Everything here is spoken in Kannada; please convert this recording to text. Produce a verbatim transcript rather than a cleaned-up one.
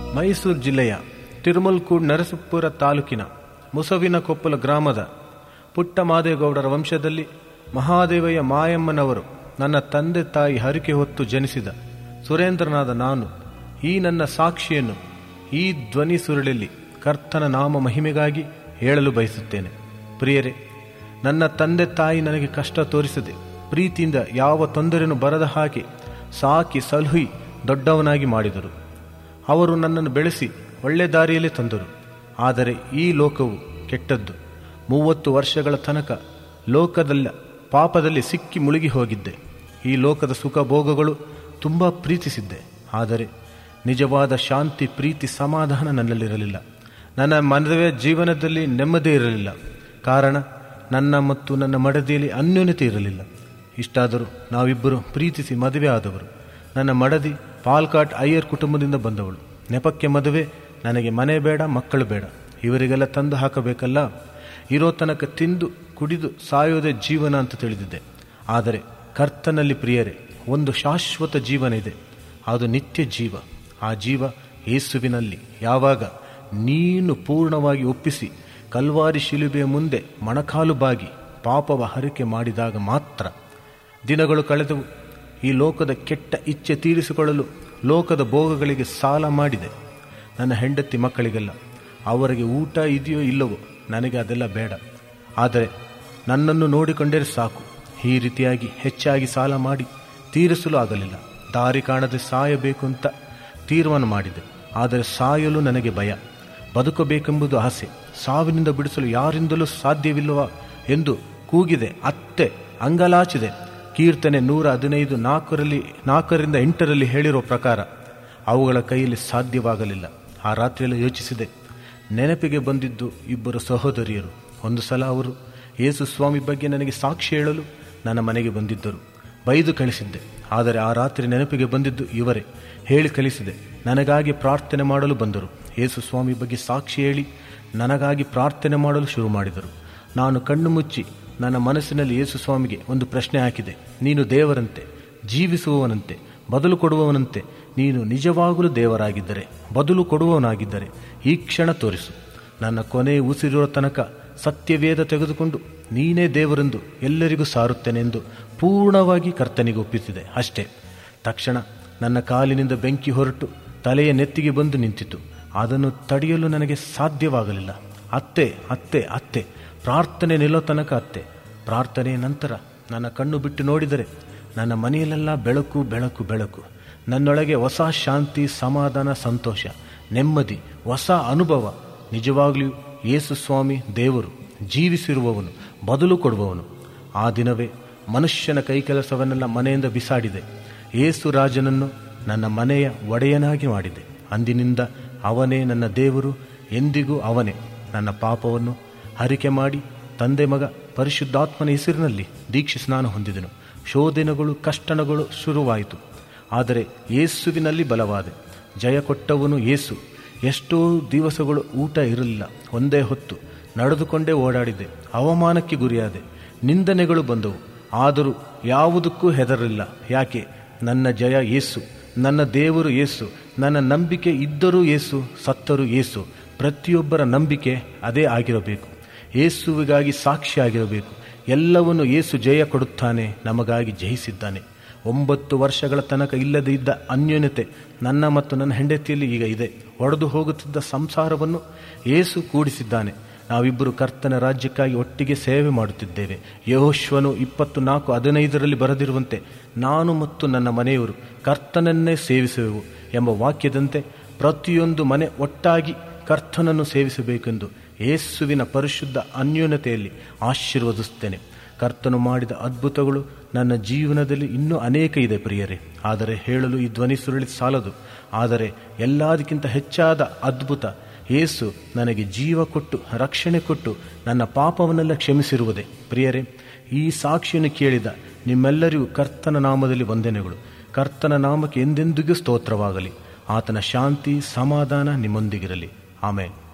ಮೈಸೂರು ಜಿಲ್ಲೆಯ ತಿರುಮಲ್ಕೂಡ್ ನರಸೀಪುರ ತಾಲೂಕಿನ ಮುಸವಿನಕೊಪ್ಪಲ ಗ್ರಾಮದ ಪುಟ್ಟ ಮಾದೇಗೌಡರ ವಂಶದಲ್ಲಿ ಮಹಾದೇವಯ್ಯ ಮಾಯಮ್ಮನವರು ನನ್ನ ತಂದೆ ತಾಯಿ ಹರಕೆ ಹೊತ್ತು ಜನಿಸಿದ ಸುರೇಂದ್ರನಾದ ನಾನು ಈ ನನ್ನ ಸಾಕ್ಷಿಯನ್ನು ಈ ಧ್ವನಿ ಸುರುಳಲ್ಲಿ ಕರ್ತನ ನಾಮ ಮಹಿಮೆಗಾಗಿ ಹೇಳಲು ಬಯಸುತ್ತೇನೆ. ಪ್ರಿಯರೇ, ನನ್ನ ತಂದೆ ತಾಯಿ ನನಗೆ ಕಷ್ಟ ತೋರಿಸದೆ ಪ್ರೀತಿಯಿಂದ ಯಾವ ತೊಂದರೆಯನ್ನು ಬರದ ಹಾಗೆ ಸಾಕಿ ಸಲಹಿ ದೊಡ್ಡವನಾಗಿ ಮಾಡಿದರು. ಅವರು ನನ್ನನ್ನು ಬೆಳೆಸಿ ಒಳ್ಳೆ ದಾರಿಯಲ್ಲಿ ತಂದರು. ಆದರೆ ಈ ಲೋಕವು ಕೆಟ್ಟದ್ದು. ಮೂವತ್ತು ವರ್ಷಗಳ ತನಕ ಲೋಕದಲ್ಲ ಪಾಪದಲ್ಲಿ ಸಿಕ್ಕಿ ಮುಳುಗಿ ಹೋಗಿದ್ದೆ. ಈ ಲೋಕದ ಸುಖ ಭೋಗಗಳು ತುಂಬ ಪ್ರೀತಿಸಿದ್ದೆ. ಆದರೆ ನಿಜವಾದ ಶಾಂತಿ, ಪ್ರೀತಿ, ಸಮಾಧಾನ ನನ್ನಲ್ಲಿರಲಿಲ್ಲ. ನನ್ನ ಮದುವೆ ಜೀವನದಲ್ಲಿ ನೆಮ್ಮದಿ ಇರಲಿಲ್ಲ. ಕಾರಣ ನನ್ನ ಮತ್ತು ನನ್ನ ಮಡದಿಯಲ್ಲಿ ಅನ್ಯೋನ್ಯತೆ ಇರಲಿಲ್ಲ. ಇಷ್ಟಾದರೂ ನಾವಿಬ್ಬರು ಪ್ರೀತಿಸಿ ಮದುವೆ ಆದವರು. ನನ್ನ ಮಡದಿ ಪಾಲ್ಕಾಟ್ ಅಯ್ಯರ್ ಕುಟುಂಬದಿಂದ ಬಂದವಳು. ನೆಪಕ್ಕೆ ಮದುವೆ, ನನಗೆ ಮನೆ ಬೇಡ, ಮಕ್ಕಳು ಬೇಡ. ಇವರಿಗೆಲ್ಲ ತಂದು ಹಾಕಬೇಕಲ್ಲ. ಇರೋ ತನಕ ತಿಂದು ಕುಡಿದು ಸಾಯೋದೇ ಜೀವನ ಅಂತ ತಿಳಿದಿದ್ದೆ. ಆದರೆ ಕರ್ತನಲ್ಲಿ ಪ್ರಿಯರೇ, ಒಂದು ಶಾಶ್ವತ ಜೀವನ ಇದೆ. ಅದು ನಿತ್ಯ ಜೀವ. ಆ ಜೀವ ಯೇಸುವಿನಲ್ಲಿ. ಯಾವಾಗ ನೀನು ಪೂರ್ಣವಾಗಿ ಒಪ್ಪಿಸಿ ಕಲ್ವಾರಿ ಶಿಲುಬೆಯ ಮುಂದೆ ಮೊಣಕಾಲು ಬಾಗಿ ಪಾಪವ ಹರಕೆ ಮಾಡಿದಾಗ ಮಾತ್ರ. ದಿನಗಳು ಕಳೆದವು. ಈ ಲೋಕದ ಕೆಟ್ಟ ಇಚ್ಛೆ ತೀರಿಸಿಕೊಳ್ಳಲು ಲೋಕದ ಭೋಗಗಳಿಗೆ ಸಾಲ ಮಾಡಿದೆ. ನನ್ನ ಹೆಂಡತಿ ಮಕ್ಕಳಿಗೆಲ್ಲ ಅವರಿಗೆ ಊಟ ಇದೆಯೋ ಇಲ್ಲವೋ ನನಗೆ ಅದೆಲ್ಲ ಬೇಡ. ಆದರೆ ನನ್ನನ್ನು ನೋಡಿಕೊಂಡರೆ ಸಾಕು. ಈ ರೀತಿಯಾಗಿ ಹೆಚ್ಚಾಗಿ ಸಾಲ ಮಾಡಿ ತೀರಿಸಲು ಆಗಲಿಲ್ಲ. ದಾರಿ ಕಾಣದೆ ಸಾಯಬೇಕು ಅಂತ ತೀರ್ಮಾನ ಮಾಡಿದೆ. ಆದರೆ ಸಾಯಲು ನನಗೆ ಭಯ. ಬದುಕಬೇಕೆಂಬುದು ಆಸೆ. ಸಾವಿನಿಂದ ಬಿಡಿಸಲು ಯಾರಿಂದಲೂ ಸಾಧ್ಯವಿಲ್ಲವಾ ಎಂದು ಕೂಗಿದೆ. ಅತ್ತೆ ಅಂಗಲಾಚಿದೆ. ಕೀರ್ತನೆ ನೂರ ಹದಿನೈದು ನಾಲ್ಕರಲ್ಲಿ ನಾಲ್ಕರಿಂದ ಎಂಟರಲ್ಲಿ ಹೇಳಿರೋ ಪ್ರಕಾರ ಅವುಗಳ ಕೈಯಲ್ಲಿ ಸಾಧ್ಯವಾಗಲಿಲ್ಲ. ಆ ರಾತ್ರಿಯಲ್ಲಿ ಯೋಚಿಸಿದೆ. ನೆನಪಿಗೆ ಬಂದಿದ್ದು ಇಬ್ಬರು ಸಹೋದರಿಯರು. ಒಂದು ಸಲ ಅವರು ಯೇಸು ಸ್ವಾಮಿ ಬಗ್ಗೆ ನನಗೆ ಸಾಕ್ಷಿ ಹೇಳಲು ನನ್ನ ಮನೆಗೆ ಬಂದಿದ್ದರು. ಬೈದು ಕಳಿಸಿದ್ದೆ. ಆದರೆ ಆ ರಾತ್ರಿ ನೆನಪಿಗೆ ಬಂದಿದ್ದು ಇವರೇ. ಹೇಳಿ ಕಳಿಸಿದೆ. ನನಗಾಗಿ ಪ್ರಾರ್ಥನೆ ಮಾಡಲು ಬಂದರು. ಯೇಸು ಸ್ವಾಮಿ ಬಗ್ಗೆ ಸಾಕ್ಷಿ ಹೇಳಿ ನನಗಾಗಿ ಪ್ರಾರ್ಥನೆ ಮಾಡಲು ಶುರು ಮಾಡಿದರು. ನಾನು ಕಣ್ಣು ಮುಚ್ಚಿ ನನ್ನ ಮನಸ್ಸಿನಲ್ಲಿ ಯೇಸು ಸ್ವಾಮಿಗೆ ಒಂದು ಪ್ರಶ್ನೆ ಹಾಕಿದೆ. ನೀನು ದೇವರಂತೆ, ಜೀವಿಸುವವನಂತೆ, ಬದಲು ಕೊಡುವವನಂತೆ. ನೀನು ನಿಜವಾಗಲೂ ದೇವರಾಗಿದ್ದರೆ, ಬದಲು ಕೊಡುವವನಾಗಿದ್ದರೆ ಈ ಕ್ಷಣ ತೋರಿಸು. ನನ್ನ ಕೊನೆ ಉಸಿರಿರೋ ತನಕ ಸತ್ಯವೇದ ತೆಗೆದುಕೊಂಡು ನೀನೇ ದೇವರೆಂದು ಎಲ್ಲರಿಗೂ ಸಾರುತ್ತೇನೆಂದು ಪೂರ್ಣವಾಗಿ ಕರ್ತನಿಗೆ ಒಪ್ಪಿಸಿದೆ. ಅಷ್ಟೇ. ತಕ್ಷಣ ನನ್ನ ಕಾಲಿನಿಂದ ಬೆಂಕಿ ಹೊರಟು ತಲೆಯ ನೆತ್ತಿಗೆ ಬಂದು ನಿಂತಿತು. ಅದನ್ನು ತಡೆಯಲು ನನಗೆ ಸಾಧ್ಯವಾಗಲಿಲ್ಲ. ಅತ್ತೆ ಅತ್ತೆ ಅತ್ತೆ ಪ್ರಾರ್ಥನೆ ನಿಲ್ಲೋ ತನಕ ಅತ್ತೆ. ಪ್ರಾರ್ಥನೆಯ ನಂತರ ನನ್ನ ಕಣ್ಣು ಬಿಟ್ಟು ನೋಡಿದರೆ ನನ್ನ ಮನೆಯಲ್ಲೆಲ್ಲ ಬೆಳಕು ಬೆಳಕು ಬೆಳಕು. ನನ್ನೊಳಗೆ ಹೊಸ ಶಾಂತಿ, ಸಮಾಧಾನ, ಸಂತೋಷ, ನೆಮ್ಮದಿ, ಹೊಸ ಅನುಭವ. ನಿಜವಾಗ್ಲೂ ಯೇಸು ಸ್ವಾಮಿ ದೇವರು, ಜೀವಿಸಿರುವವನು, ಬದಲು ಕೊಡುವವನು. ಆ ದಿನವೇ ಮನುಷ್ಯನ ಕೈಕೆಲಸವನ್ನೆಲ್ಲ ಮನೆಯಿಂದ ಬಿಸಾಡಿದೆ. ಯೇಸು ರಾಜನನ್ನು ನನ್ನ ಮನೆಯ ಒಡೆಯನಾಗಿ ಮಾಡಿದೆ. ಅಂದಿನಿಂದ ಅವನೇ ನನ್ನ ದೇವರು, ಎಂದಿಗೂ ಅವನೇ. ನನ್ನ ಪಾಪವನ್ನು ಹರಿಕೆ ಮಾಡಿ ತಂದೆ ಮಗ ಪರಿಶುದ್ಧಾತ್ಮನ ಹೆಸರಿನಲ್ಲಿ ದೀಕ್ಷೆ ಸ್ನಾನ ಹೊಂದಿದೆನು. ಶೋಧನೆಗಳು, ಕಷ್ಟಗಳು ಶುರುವಾಯಿತು. ಆದರೆ ಯೇಸುವಿನಲ್ಲಿ ಬಲವಾದೆ. ಜಯ ಕೊಟ್ಟವನು ಯೇಸು. ಎಷ್ಟೋ ದಿವಸಗಳು ಊಟ ಇರಲಿಲ್ಲ. ಒಂದೇ ಹೊತ್ತು ನಡೆದುಕೊಂಡೇ ಓಡಾಡಿದೆ. ಅವಮಾನಕ್ಕೆ ಗುರಿಯಾದೆ. ನಿಂದನೆಗಳು ಬಂದವು. ಆದರೂ ಯಾವುದಕ್ಕೂ ಹೆದರಲಿಲ್ಲ. ಯಾಕೆ? ನನ್ನ ಜಯ ಯೇಸು, ನನ್ನ ದೇವರು ಯೇಸು. ನನ್ನ ನಂಬಿಕೆ ಇದ್ದರೂ ಯೇಸು, ಸತ್ತರೂ ಯೇಸು. ಪ್ರತಿಯೊಬ್ಬರ ನಂಬಿಕೆ ಅದೇ ಆಗಿರಬೇಕು. ಯೇಸುವಿಗಾಗಿ ಸಾಕ್ಷಿಯಾಗಿರಬೇಕು. ಎಲ್ಲವನ್ನು ಯೇಸು ಜಯ ಕೊಡುತ್ತಾನೆ, ನಮಗಾಗಿ ಜಯಿಸಿದ್ದಾನೆ. ಒಂಬತ್ತು ವರ್ಷಗಳ ತನಕ ಇಲ್ಲದೇ ಇದ್ದ ಅನ್ಯೋನ್ಯತೆ ನನ್ನ ಮತ್ತು ನನ್ನ ಹೆಂಡತಿಯಲ್ಲಿ ಈಗ ಇದೆ. ಒಡೆದು ಹೋಗುತ್ತಿದ್ದ ಸಂಸಾರವನ್ನು ಯೇಸು ಕೂಡಿಸಿದ್ದಾನೆ. ನಾವಿಬ್ಬರು ಕರ್ತನ ರಾಜ್ಯಕ್ಕಾಗಿ ಒಟ್ಟಿಗೆ ಸೇವೆ ಮಾಡುತ್ತಿದ್ದೇವೆ. ಯೆಹೋಶುವನು ಇಪ್ಪತ್ತು ನಾಲ್ಕು ಹದಿನೈದರಲ್ಲಿ ಬರೆದಿರುವಂತೆ ನಾನು ಮತ್ತು ನನ್ನ ಮನೆಯವರು ಕರ್ತನನ್ನೇ ಸೇವಿಸುವೆವು ಎಂಬ ವಾಕ್ಯದಂತೆ ಪ್ರತಿಯೊಂದು ಮನೆ ಒಟ್ಟಾಗಿ ಕರ್ತನನ್ನು ಸೇವಿಸಬೇಕೆಂದು ಯೇಸುವಿನ ಪರಿಶುದ್ಧ ಅನ್ಯೋನ್ಯತೆಯಲ್ಲಿ ಆಶೀರ್ವದಿಸುತ್ತೇನೆ. ಕರ್ತನು ಮಾಡಿದ ಅದ್ಭುತಗಳು ನನ್ನ ಜೀವನದಲ್ಲಿ ಇನ್ನೂ ಅನೇಕ ಇದೆ ಪ್ರಿಯರೇ. ಆದರೆ ಹೇಳಲು ಈ ಧ್ವನಿ ಸುರುಳಿ ಸಾಲದು. ಆದರೆ ಎಲ್ಲದಕ್ಕಿಂತ ಹೆಚ್ಚಾದ ಅದ್ಭುತ ಯೇಸು ನನಗೆ ಜೀವ ಕೊಟ್ಟು ರಕ್ಷಣೆ ಕೊಟ್ಟು ನನ್ನ ಪಾಪವನ್ನೆಲ್ಲ ಕ್ಷಮಿಸಿರುವುದೇ. ಪ್ರಿಯರೇ, ಈ ಸಾಕ್ಷಿಯನ್ನು ಕೇಳಿದ ನಿಮ್ಮೆಲ್ಲರಿಗೂ ಕರ್ತನ ನಾಮದಲ್ಲಿ ವಂದನೆಗಳು. ಕರ್ತನ ನಾಮಕ್ಕೆ ಎಂದೆಂದಿಗೂ ಸ್ತೋತ್ರವಾಗಲಿ. ಆತನ ಶಾಂತಿ, ಸಮಾಧಾನ ನಿಮ್ಮೊಂದಿಗಿರಲಿ. ಆಮೇನ್.